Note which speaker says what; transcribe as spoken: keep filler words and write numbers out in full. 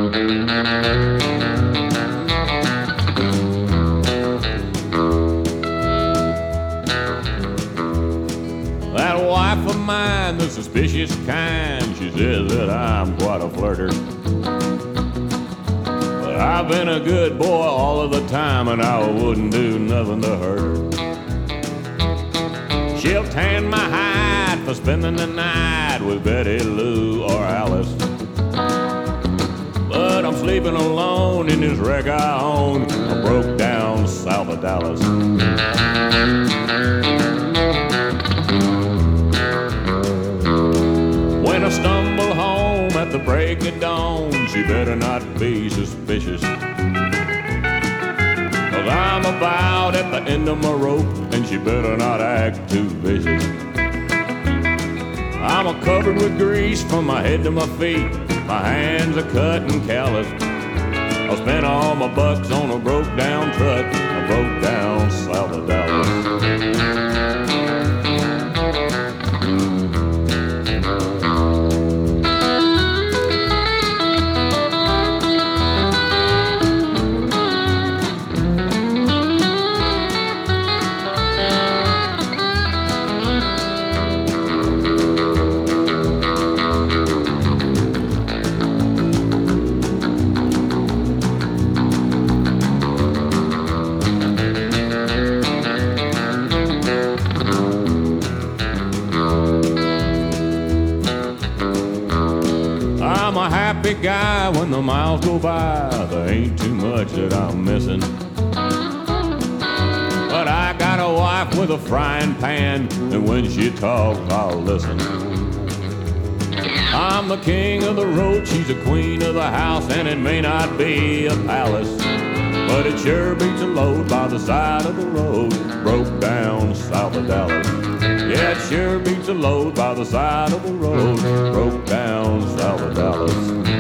Speaker 1: That wife of mine, the suspicious kind, she says that I'm quite a flirter. But I've been a good boy all of the time, and I wouldn't do nothing to hurt her. She'll tan my hide for spending the night with Betty Lou or Alice. But I'm sleeping alone in this wreck I own. I broke down south of Dallas. When I stumble home at the break of dawn, she better not be suspicious, 'cause I'm about at the end of my rope, and she better not act too vicious. I'm a covered with grease from my head to my feet. My hands are cut and calloused. I spent all my bucks on a broke down truck. I broke down south of Dallas. I'm a happy guy when the miles go by. There ain't too much that I'm missing. But I got a wife with a frying pan, and when she talks, I'll listen. I'm the king of the road, she's the queen of the house, and it may not be a palace, but it sure beats a load by the side of the road. Broke down south of Dallas. Yeah, it sure beats a load by the side of the road. Broke down south of Dallas.